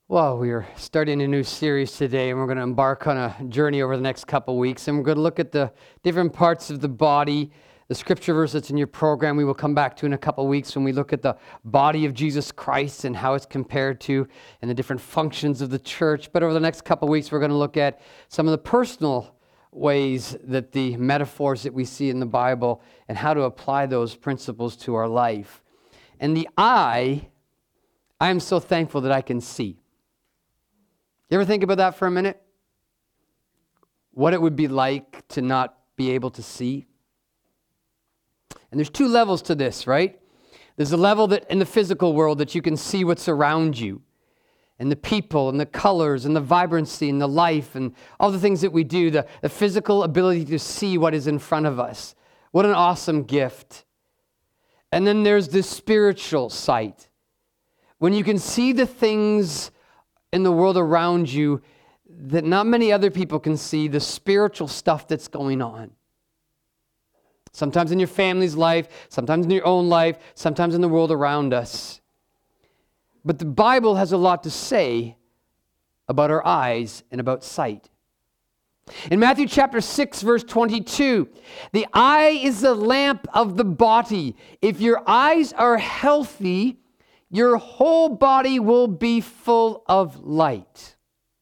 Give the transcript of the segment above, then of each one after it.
Well, we are starting a new series today, and we're going to embark on a journey over the next couple weeks, and we're going to look at the different parts of the body. The scripture verse that's in your program, we will come back to in a couple weeks when we look at the body of Jesus Christ and how it's compared to and the different functions of the church. But over the next couple weeks, we're going to look at some of the personal ways that the metaphors that we see in the Bible and how to apply those principles to our life. And the eye, I am so thankful that I can see. You ever think about that for a minute? What it would be like to not be able to see? And there's two levels to this, right? There's a level that in the physical world that you can see what's around you, and the people, and the colors, and the vibrancy, and the life, and all the things that we do, the physical ability to see what is in front of us. What an awesome gift. And then there's this spiritual sight, when you can see the things in the world around you that not many other people can see, the spiritual stuff that's going on. Sometimes in your family's life, sometimes in your own life, sometimes in the world around us. But the Bible has a lot to say about our eyes and about sight. In Matthew chapter 6, verse 22, the eye is the lamp of the body. If your eyes are healthy, your whole body will be full of light.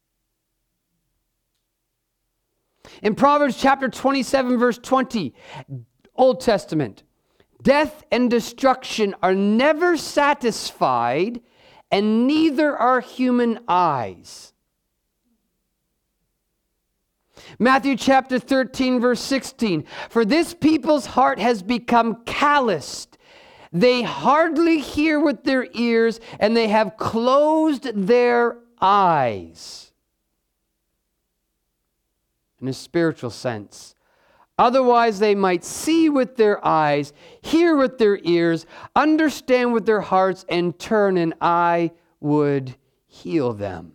In Proverbs chapter 27, verse 20, Old Testament, death and destruction are never satisfied, and neither are human eyes. Matthew chapter 13, verse 16, for this people's heart has become calloused. They hardly hear with their ears, and they have closed their eyes. In a spiritual sense. Otherwise, they might see with their eyes, hear with their ears, understand with their hearts, and turn, and I would heal them.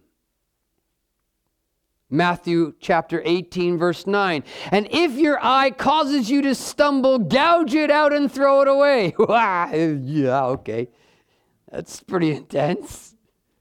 Matthew chapter 18, verse 9. And if your eye causes you to stumble, gouge it out and throw it away. Yeah, okay. That's pretty intense.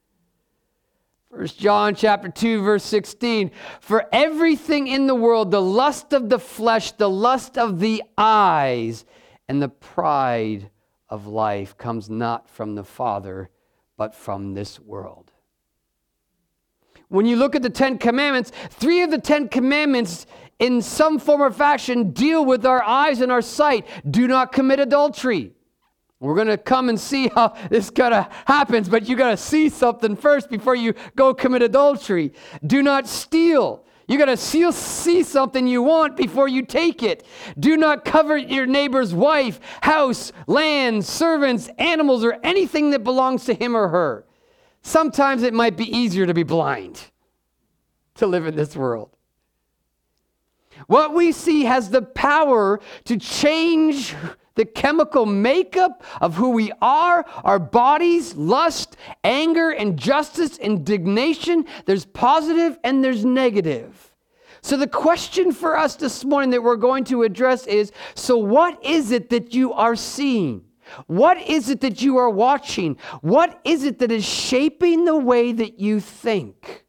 1 John chapter 2, verse 16. For everything in the world, the lust of the flesh, the lust of the eyes, and the pride of life comes not from the Father, but from this world. When you look at the Ten Commandments, 3 of the 10 Commandments in some form or fashion deal with our eyes and our sight. Do not commit adultery. We're going to come and see how this kind of happens, but you got to see something first before you go commit adultery. Do not steal. You got to see something you want before you take it. Do not covet your neighbor's wife, house, land, servants, animals, or anything that belongs to him or her. Sometimes it might be easier to be blind to live in this world. What we see has the power to change the chemical makeup of who we are, our bodies, lust, anger, injustice, indignation. There's positive and there's negative. So the question for us this morning that we're going to address is, so what is it that you are seeing? What is it that you are watching? What is it that is shaping the way that you think?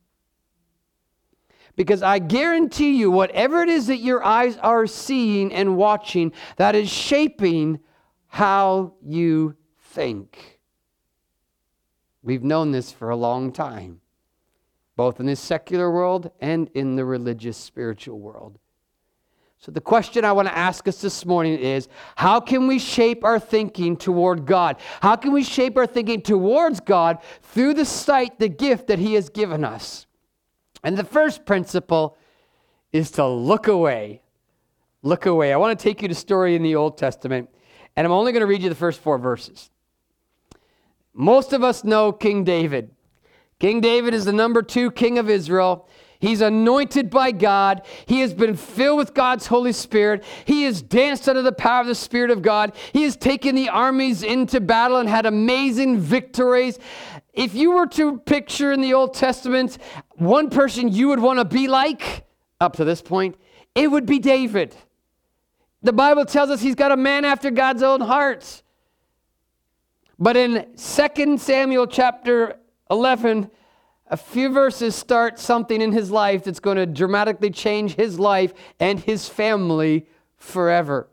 Because I guarantee you, whatever it is that your eyes are seeing and watching, that is shaping how you think. We've known this for a long time, both in this secular world and in the religious spiritual world. So the question I want to ask us this morning is, how can we shape our thinking toward God? How can we shape our thinking towards God through the sight, the gift that He has given us? And the first principle is to look away. Look away. I want to take you to a story in the Old Testament, and I'm only going to read you the first 4 verses. Most of us know King David. King David is the number 2 king of Israel. He's anointed by God. He has been filled with God's Holy Spirit. He has danced under the power of the Spirit of God. He has taken the armies into battle and had amazing victories. If you were to picture in the Old Testament one person you would want to be like, up to this point, it would be David. The Bible tells us he's got a man after God's own heart. But in 2 Samuel chapter 11, A few verses start something in his life that's going to dramatically change his life and his family forever.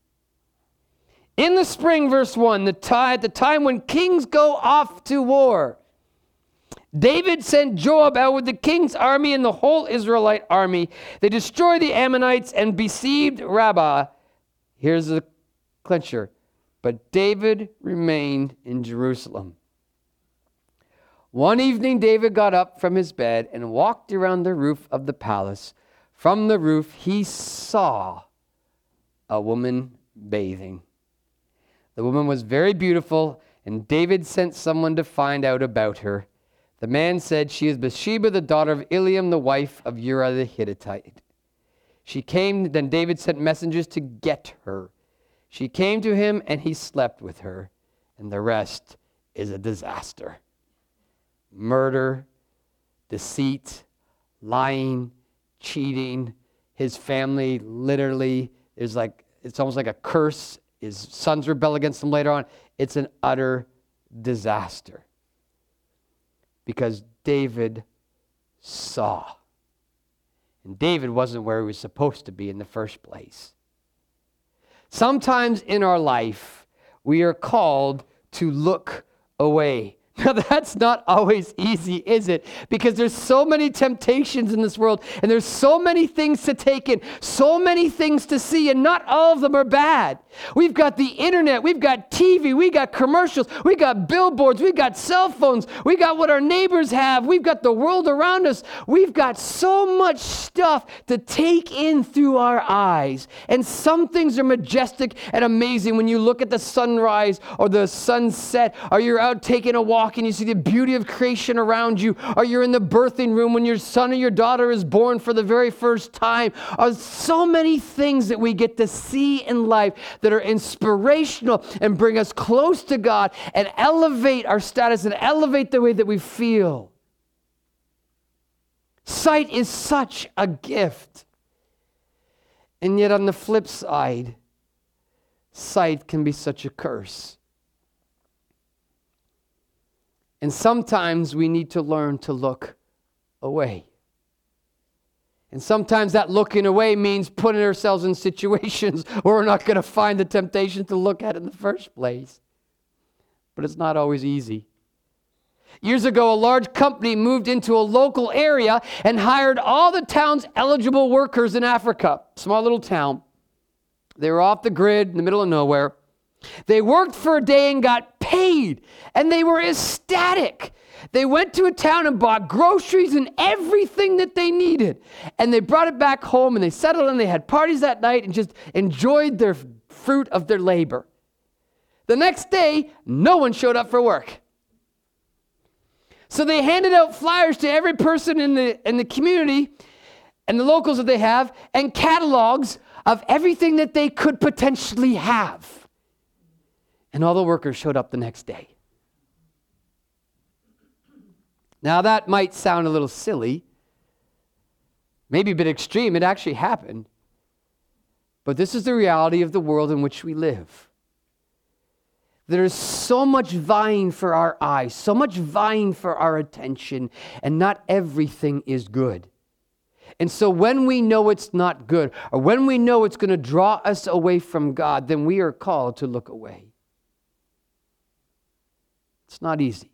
In the spring, verse 1, at the time when kings go off to war, David sent Joab out with the king's army and the whole Israelite army. They destroyed the Ammonites and besieged Rabbah. Here's the clincher. But David remained in Jerusalem. One evening, David got up from his bed and walked around the roof of the palace. From the roof, he saw a woman bathing. The woman was very beautiful, and David sent someone to find out about her. The man said, "She is Bathsheba, the daughter of Eliam, the wife of Uriah the Hittite." She came, then David sent messengers to get her. She came to him, and he slept with her. And the rest is a disaster. Murder, deceit, lying, cheating. His family literally is it's almost like a curse. His sons rebel against him later on. It's an utter disaster. Because David saw. And David wasn't where he was supposed to be in the first place. Sometimes in our life, we are called to look away. Now, that's not always easy, is it? Because there's so many temptations in this world, and there's so many things to take in, so many things to see, and not all of them are bad. We've got the internet, we've got TV, we got commercials, we got billboards, we got cell phones, we got what our neighbors have, we've got the world around us. We've got so much stuff to take in through our eyes. And some things are majestic and amazing when you look at the sunrise or the sunset, or you're out taking a walk and you see the beauty of creation around you, or you're in the birthing room when your son or your daughter is born for the very first time. There's so many things that we get to see in life that are inspirational and bring us close to God and elevate our status and elevate the way that we feel. Sight is such a gift. And yet on the flip side, sight can be such a curse. And sometimes we need to learn to look away. And sometimes that looking away means putting ourselves in situations where we're not going to find the temptation to look at in the first place. But it's not always easy. Years ago, a large company moved into a local area and hired all the town's eligible workers in Africa, small little town. They were off the grid in the middle of nowhere. They worked for a day and got paid, and they were ecstatic. They went to a town and bought groceries and everything that they needed, and they brought it back home, and they settled and they had parties that night and just enjoyed their fruit of their labor. The next day, no one showed up for work. So they handed out flyers to every person in the community and the locals that they have, and catalogs of everything that they could potentially have. And all the workers showed up the next day. Now that might sound a little silly, maybe a bit extreme. It actually happened. But this is the reality of the world in which we live. There is so much vying for our eyes, so much vying for our attention, and not everything is good. And so when we know it's not good, or when we know it's going to draw us away from God, then we are called to look away. It's not easy.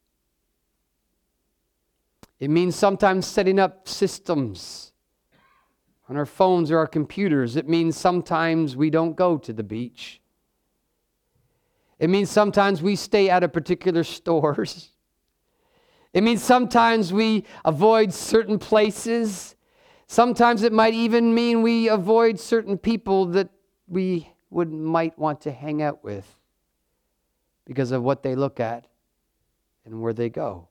It means sometimes setting up systems on our phones or our computers. It means sometimes we don't go to the beach. It means sometimes we stay out of particular stores. It means sometimes we avoid certain places. Sometimes it might even mean we avoid certain people that we might want to hang out with because of what they look at and where they go.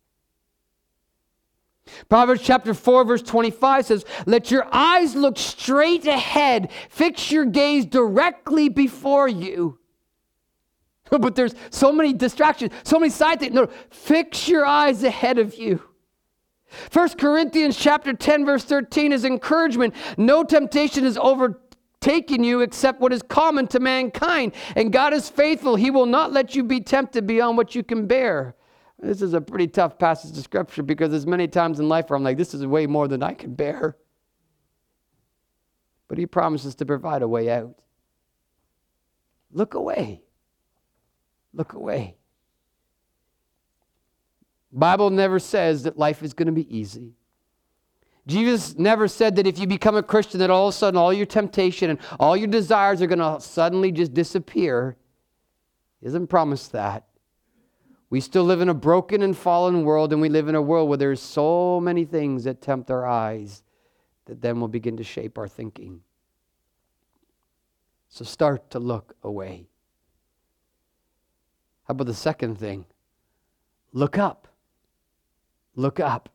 Proverbs chapter 4, verse 25 says, "Let your eyes look straight ahead. Fix your gaze directly before you." But there's so many distractions, so many side things. No, fix your eyes ahead of you. 1 Corinthians chapter 10, verse 13 is encouragement. "No temptation has overtaken you except what is common to mankind. And God is faithful. He will not let you be tempted beyond what you can bear. This is a pretty tough passage of Scripture because there's many times in life where I'm like, this is way more than I can bear. But he promises to provide a way out. Look away. Look away. Bible never says that life is going to be easy. Jesus never said that if you become a Christian that all of a sudden all your temptation and all your desires are going to suddenly just disappear. He doesn't promise that. We still live in a broken and fallen world, and we live in a world where there's so many things that tempt our eyes that then will begin to shape our thinking. So start to look away. How about the second thing? Look up. Look up.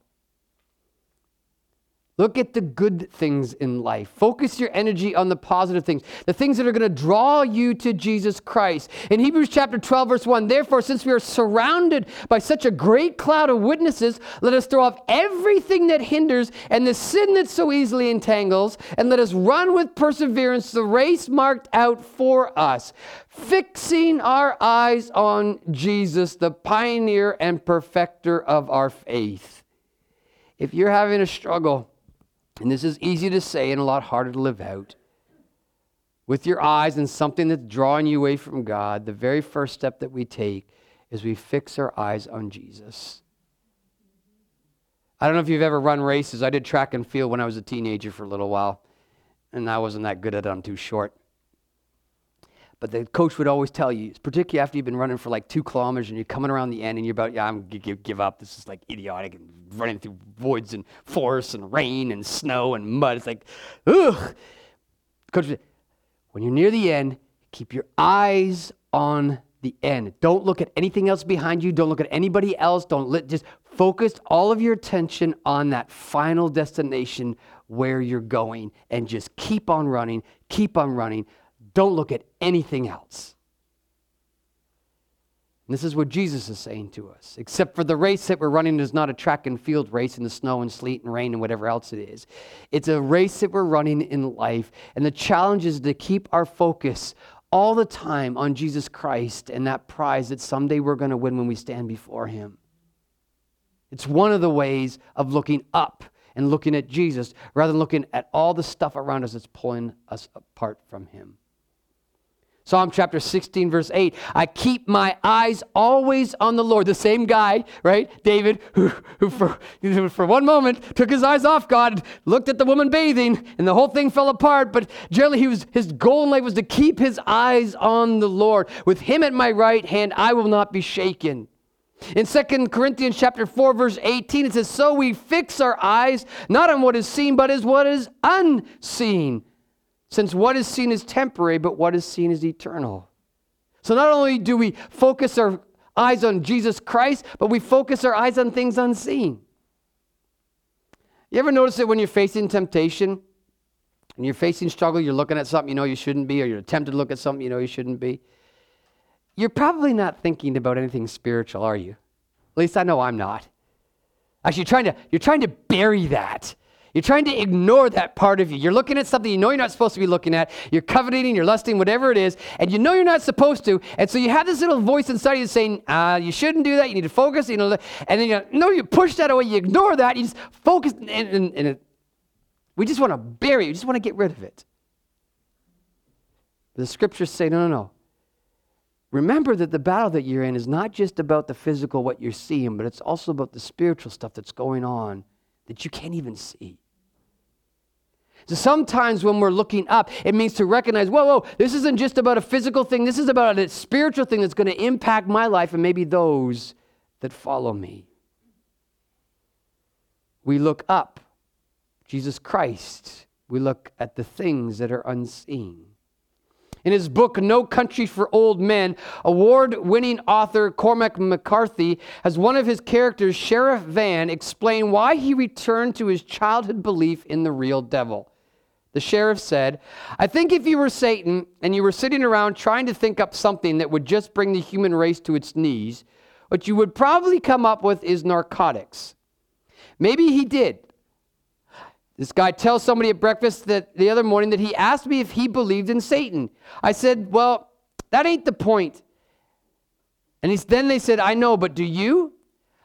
Look at the good things in life. Focus your energy on the positive things, the things that are going to draw you to Jesus Christ. In Hebrews chapter 12, verse 1, therefore, since we are surrounded by such a great cloud of witnesses, let us throw off everything that hinders and the sin that so easily entangles, and let us run with perseverance the race marked out for us, fixing our eyes on Jesus, the pioneer and perfecter of our faith. If you're having a struggle, and this is easy to say and a lot harder to live out, with your eyes on something that's drawing you away from God, the very first step that we take is we fix our eyes on Jesus. I don't know if you've ever run races. I did track and field when I was a teenager for a little while, and I wasn't that good at it. I'm too short. But the coach would always tell you, particularly after you've been running for like 2 kilometers and you're coming around the end and you're about, yeah, I'm going to give up. This is like idiotic, and running through woods and forests and rain and snow and mud. It's like, ugh. Coach said, when you're near the end, keep your eyes on the end. Don't look at anything else behind you. Don't look at anybody else. Just focus all of your attention on that final destination where you're going, and just keep on running, keep on running. Don't look at anything else. And this is what Jesus is saying to us. Except for the race that we're running is not a track and field race in the snow and sleet and rain and whatever else it is. It's a race that we're running in life. And the challenge is to keep our focus all the time on Jesus Christ and that prize that someday we're going to win when we stand before him. It's one of the ways of looking up and looking at Jesus rather than looking at all the stuff around us that's pulling us apart from him. Psalm chapter 16, verse 8, I keep my eyes always on the Lord. The same guy, right? David, who for one moment took his eyes off God, looked at the woman bathing, and the whole thing fell apart. But generally, his goal in life was to keep his eyes on the Lord. With him at my right hand, I will not be shaken. In 2 Corinthians chapter 4, verse 18, it says, so we fix our eyes not on what is seen, but as what is unseen. Since what is seen is temporary, but what is seen is eternal. So not only do we focus our eyes on Jesus Christ, but we focus our eyes on things unseen. You ever notice that when you're facing temptation, and you're facing struggle, you're looking at something you know you shouldn't be, or you're tempted to look at something you know you shouldn't be, you're probably not thinking about anything spiritual, are you? At least I know I'm not. Actually, you're trying to bury that. You're trying to ignore that part of you. You're looking at something you know you're not supposed to be looking at. You're coveting, you're lusting, whatever it is, and you know you're not supposed to. And so you have this little voice inside you saying, you shouldn't do that. You need to focus. And then you push that away. You ignore that. You just focus. And we just want to bury it. We just want to get rid of it. But the scriptures say, no. Remember that the battle that you're in is not just about the physical, what you're seeing, but it's also about the spiritual stuff that's going on that you can't even see. So sometimes when we're looking up, it means to recognize, whoa, this isn't just about a physical thing. This is about a spiritual thing that's going to impact my life and maybe those that follow me. We look up, Jesus Christ. We look at the things that are unseen. In his book, No Country for Old Men, award-winning author Cormac McCarthy has one of his characters, Sheriff Van, explain why he returned to his childhood belief in the real devil. The sheriff said, I think if you were Satan and you were sitting around trying to think up something that would just bring the human race to its knees, what you would probably come up with is narcotics. Maybe he did. This guy tells somebody at breakfast that the other morning that he asked me if he believed in Satan. I said, well, that ain't the point. And then they said, I know, but do you?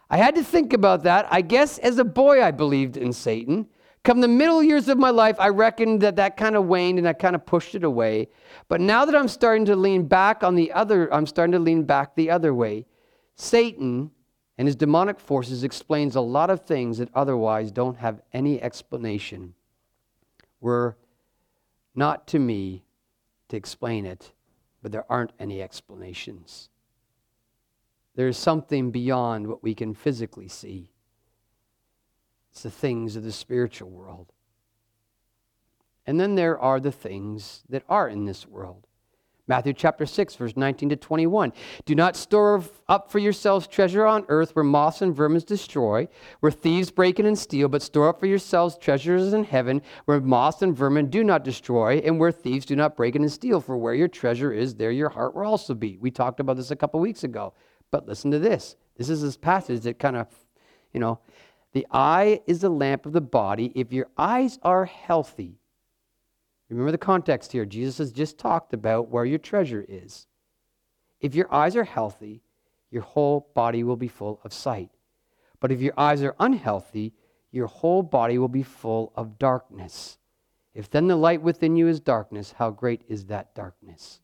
I had to think about that. I guess as a boy, I believed in Satan. Come the middle years of my life, I reckoned that kind of waned and I kind of pushed it away. But now that I'm starting to lean back the other way. Satan and his demonic forces explains a lot of things that otherwise don't have any explanation. Were not to me to explain it, but there aren't any explanations. There is something beyond what we can physically see. It's the things of the spiritual world. And then there are the things that are in this world. Matthew chapter 6, verse 19 to 21. Do not store up for yourselves treasure on earth where moths and vermin destroy, where thieves break in and steal, but store up for yourselves treasures in heaven where moths and vermin do not destroy, and where thieves do not break in and steal. For where your treasure is, there your heart will also be. We talked about this a couple weeks ago. But listen to this. This is this passage that kind of, the eye is the lamp of the body. If your eyes are healthy, remember the context here. Jesus has just talked about where your treasure is. If your eyes are healthy, your whole body will be full of sight. But if your eyes are unhealthy, your whole body will be full of darkness. If then the light within you is darkness, how great is that darkness?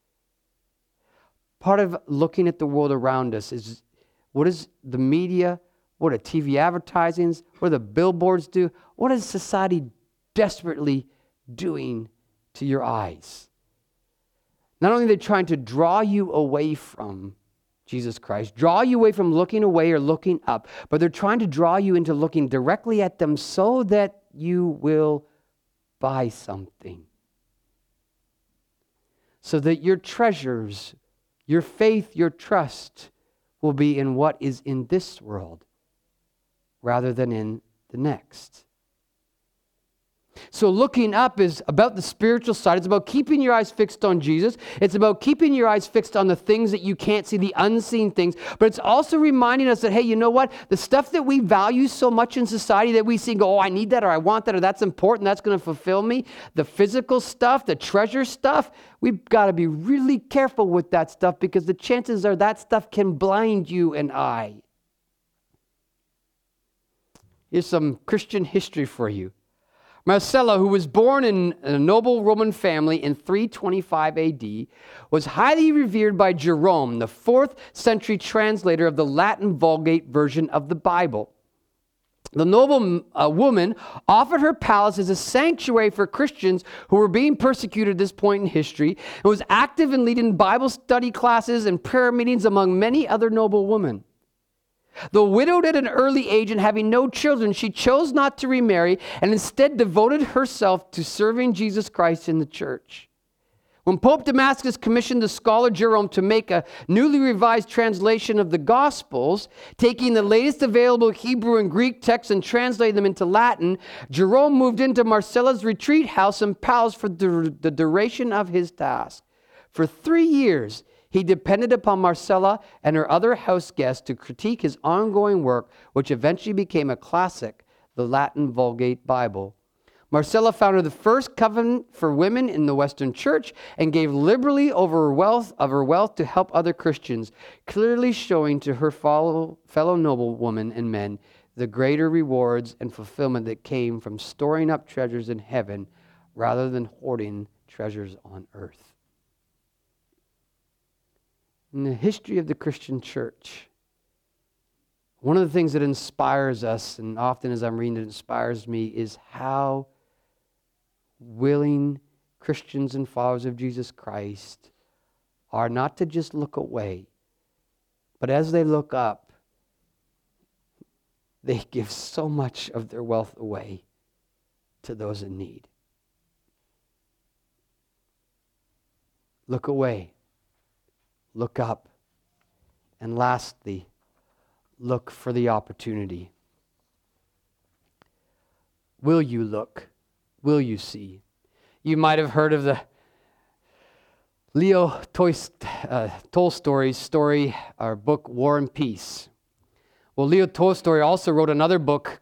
Part of looking at the world around us is, what is the media, what are TV advertisings, what do the billboards do? What is society desperately doing to your eyes? Not only are they trying to draw you away from Jesus Christ, draw you away from looking away or looking up, but they're trying to draw you into looking directly at them so that you will buy something. So that your treasures, your faith, your trust will be in what is in this world rather than in the next. So looking up is about the spiritual side. It's about keeping your eyes fixed on Jesus. It's about keeping your eyes fixed on the things that you can't see, the unseen things. But it's also reminding us that, hey, you know what? The stuff that we value so much in society that we see and go, oh, I need that, or I want that, or that's important, that's going to fulfill me. The physical stuff, the treasure stuff, we've got to be really careful with that stuff because the chances are that stuff can blind you and I. Here's some Christian history for you. Marcella, who was born in a noble Roman family in 325 AD, was highly revered by Jerome, the 4th century translator of the Latin Vulgate version of the Bible. The noble woman offered her palace as a sanctuary for Christians who were being persecuted at this point in history and was active in leading Bible study classes and prayer meetings among many other noble women. Though widowed at an early age and having no children, she chose not to remarry and instead devoted herself to serving Jesus Christ in the church. When Pope Damasus commissioned the scholar Jerome to make a newly revised translation of the Gospels, taking the latest available Hebrew and Greek texts and translating them into Latin, Jerome moved into Marcella's retreat house and palace for the duration of his task. For 3 years, he depended upon Marcella and her other house guests to critique his ongoing work, which eventually became a classic, the Latin Vulgate Bible. Marcella founded the first covenant for women in the Western Church and gave liberally over her wealth to help other Christians, clearly showing to her fellow noblewomen and men the greater rewards and fulfillment that came from storing up treasures in heaven rather than hoarding treasures on earth. In the history of the Christian church, one of the things that inspires us, and often as I'm reading it inspires me, is how willing Christians and followers of Jesus Christ are not to just look away, but as they look up, they give so much of their wealth away to those in need. Look away. Look up. And lastly, look for the opportunity. Will you look? Will you see? You might have heard of the Leo Tolstoy's story or book, War and Peace. Well, Leo Tolstoy also wrote another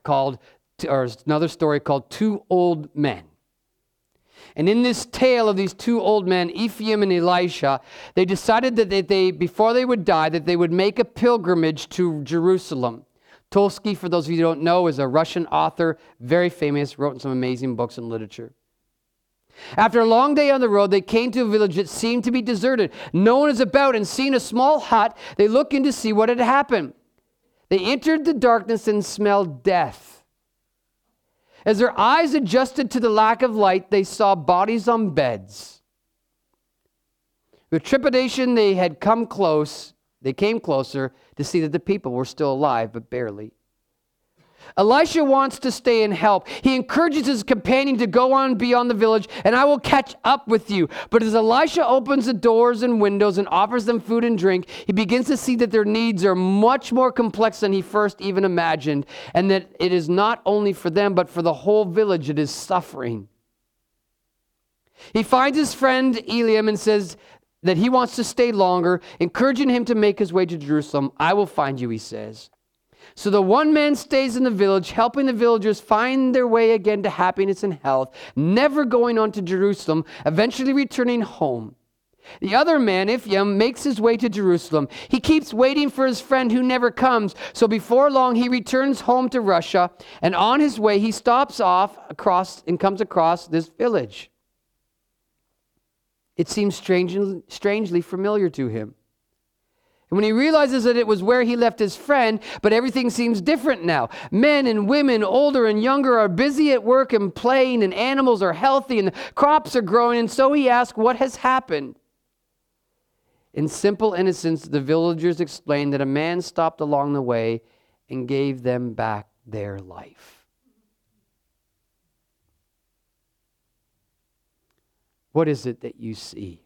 story called Two Old Men. And in this tale of these two old men, Ephraim and Elisha, they decided that before they would die, that they would make a pilgrimage to Jerusalem. Tolstoy, for those of you who don't know, is a Russian author, very famous, wrote some amazing books and literature. After a long day on the road, they came to a village that seemed to be deserted. No one is about, and seeing a small hut, they looked in to see what had happened. They entered the darkness and smelled death. As their eyes adjusted to the lack of light, they saw bodies on beds. With trepidation, they came closer to see that the people were still alive, but barely. Elisha wants to stay and help. He encourages his companion to go on beyond the village, and I will catch up with you. But as Elisha opens the doors and windows and offers them food and drink, he begins to see that their needs are much more complex than he first even imagined, and that it is not only for them, but for the whole village that is suffering. He finds his friend Eliam and says that he wants to stay longer, encouraging him to make his way to Jerusalem. I will find you, he says. So the one man stays in the village, helping the villagers find their way again to happiness and health, never going on to Jerusalem, eventually returning home. The other man, Ephraim, makes his way to Jerusalem. He keeps waiting for his friend who never comes. So before long, he returns home to Russia, and on his way, he stops off and comes across this village. It seems strangely familiar to him. And when he realizes that it was where he left his friend, but everything seems different now. Men and women, older and younger, are busy at work and playing, and animals are healthy, and the crops are growing. And so he asks, what has happened? In simple innocence, the villagers explained that a man stopped along the way and gave them back their life. What is it that you see?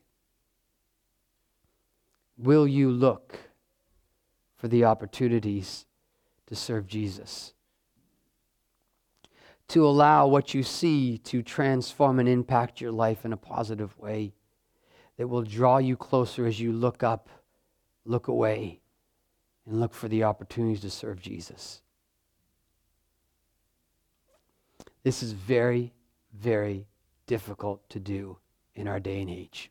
Will you look for the opportunities to serve Jesus? To allow what you see to transform and impact your life in a positive way that will draw you closer as you look up, look away, and look for the opportunities to serve Jesus. This is very, very difficult to do in our day and age.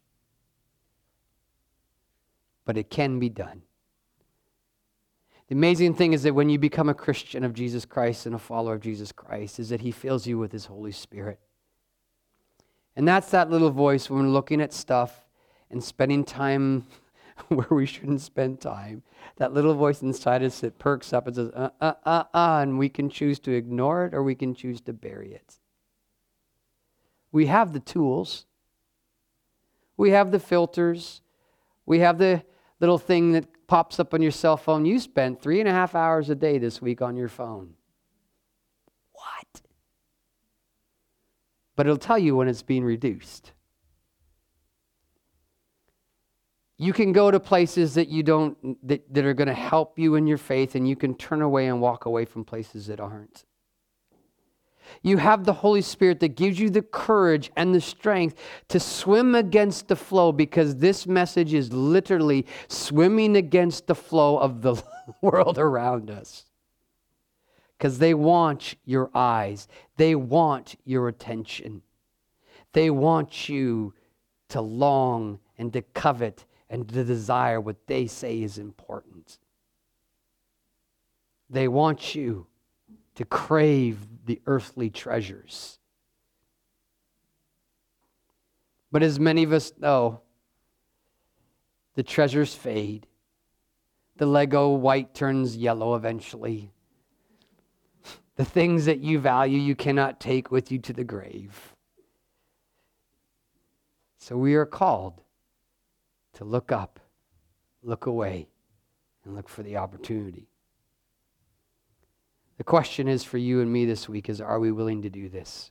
But it can be done. The amazing thing is that when you become a Christian of Jesus Christ and a follower of Jesus Christ, is that he fills you with his Holy Spirit. And that's that little voice when we're looking at stuff and spending time where we shouldn't spend time. That little voice inside us that perks up and says, and we can choose to ignore it or we can choose to bury it. We have the tools. We have the filters. We have the little thing that pops up on your cell phone. You spent 3.5 hours a day this week on your phone. What? But it'll tell you when it's being reduced. You can go to places that that are going to help you in your faith, and you can turn away and walk away from places that aren't. You have the Holy Spirit that gives you the courage and the strength to swim against the flow, because this message is literally swimming against the flow of the world around us. Because they want your eyes. They want your attention. They want you to long and to covet and to desire what they say is important. They want you to crave the earthly treasures. But as many of us know, the treasures fade. The Lego white turns yellow eventually. The things that you value, you cannot take with you to the grave. So we are called to look up, look away, and look for the opportunity. The question is for you and me this week is, are we willing to do this?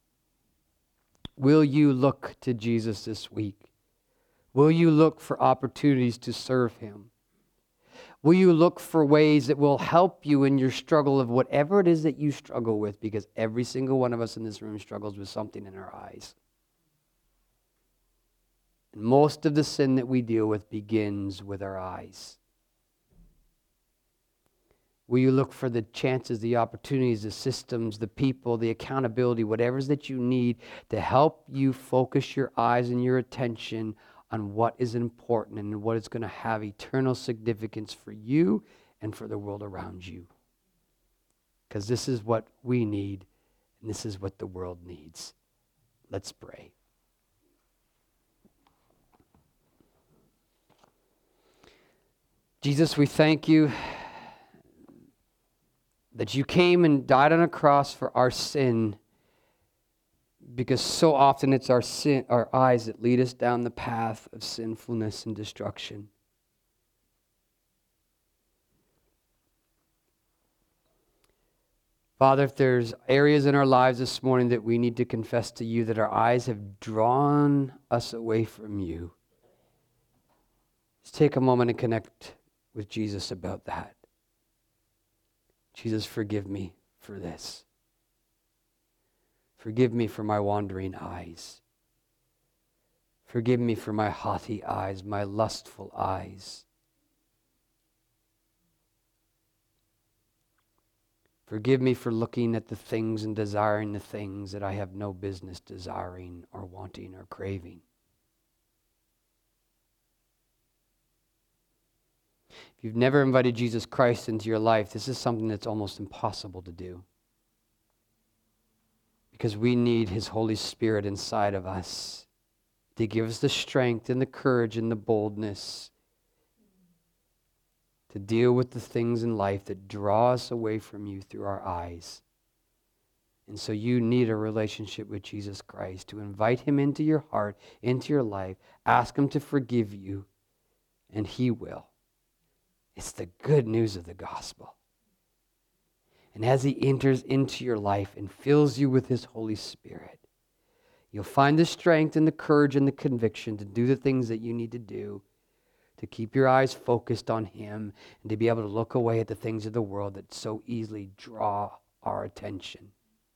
Will you look to Jesus this week? Will you look for opportunities to serve him? Will you look for ways that will help you in your struggle of whatever it is that you struggle with? Because every single one of us in this room struggles with something in our eyes. And most of the sin that we deal with begins with our eyes. Will you look for the chances, the opportunities, the systems, the people, the accountability, whatever it is that you need to help you focus your eyes and your attention on what is important and what is going to have eternal significance for you and for the world around you? because this is what we need and this is what the world needs. Let's pray. Jesus, we thank you that you came and died on a cross for our sin, because so often it's our sin, our eyes that lead us down the path of sinfulness and destruction. Father, if there's areas in our lives this morning that we need to confess to you that our eyes have drawn us away from you, let's take a moment and connect with Jesus about that. Jesus, forgive me for this. Forgive me for my wandering eyes. Forgive me for my haughty eyes, my lustful eyes. Forgive me for looking at the things and desiring the things that I have no business desiring or wanting or craving. If you've never invited Jesus Christ into your life, this is something that's almost impossible to do, because we need His Holy Spirit inside of us to give us the strength and the courage and the boldness to deal with the things in life that draw us away from you through our eyes. And so you need a relationship with Jesus Christ, to invite Him into your heart, into your life, ask Him to forgive you, and He will. It's the good news of the gospel. And as He enters into your life and fills you with His Holy Spirit, you'll find the strength and the courage and the conviction to do the things that you need to do, to keep your eyes focused on Him, and to be able to look away at the things of the world that so easily draw our attention.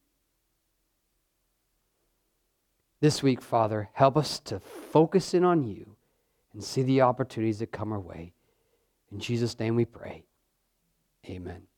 This week, Father, help us to focus in on you and see the opportunities that come our way. In Jesus' name we pray. Amen.